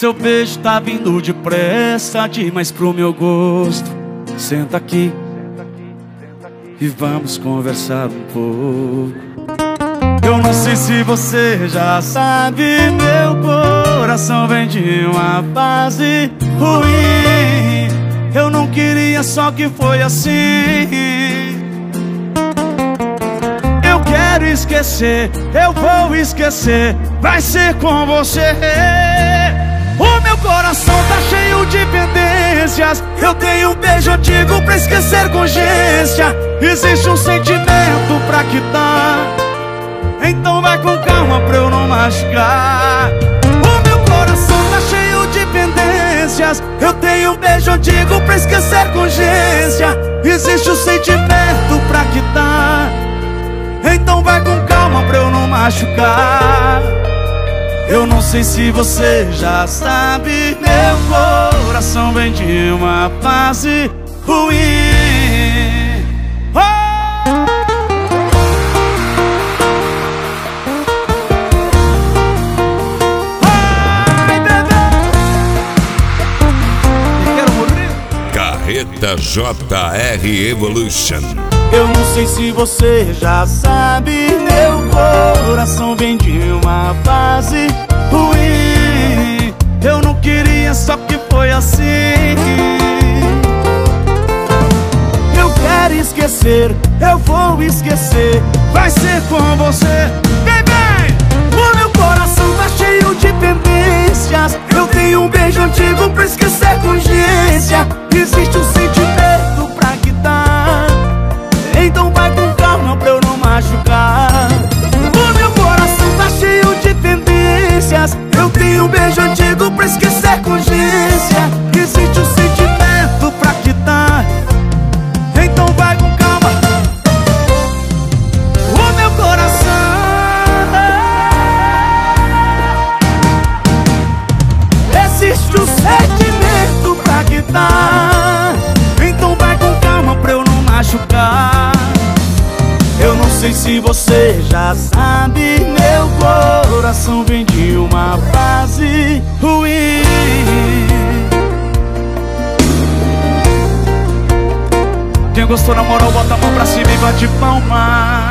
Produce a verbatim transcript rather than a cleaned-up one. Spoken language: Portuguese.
seu beijo tá vindo depressa demais pro meu gosto. Senta aqui e vamos conversar um pouco. Eu não sei se você já sabe, meu coração vem de uma fase ruim. Eu não queria, só que foi assim. Eu quero esquecer, eu vou esquecer, vai ser com você. O meu coração tá cheio de pendências. Eu tenho um beijo antigo pra esquecer com urgência. Existe um sentimento pra quitar, então vai com calma pra eu não machucar. O meu coração tá cheio de pendências. Eu tenho um beijo antigo pra esquecer com urgência. Existe um sentimento pra quitar, então vai com calma pra eu não machucar. Eu não sei se você já sabe, meu coração vem de uma fase ruim. Oh! Ai, bebê! E quero morrer. Carreta J R Evolution. Eu não sei se você já sabe, meu coração vem de uma fase ruim. Eu não queria, só que foi assim. Eu quero esquecer, eu vou esquecer, vai ser com você. Vem, vem! O meu coração tá cheio de pendências. Eu tenho um beijo antigo pra esquecer com urgência. Existe um sentimento pra quitar, então vai com calma pra eu não machucar. O meu coração tá cheio de pendências. Eu tenho um beijo antigo pra esquecer com urgência. Existe um sentimento pra quitar, então vai com calma. O meu coração, existe um sentimento pra quitar, então vai com calma pra eu não machucar. Eu não sei se você já sabe, meu coração vem de uma fase ruim. Quem gostou na moral, bota a mão pra cima e bate palma.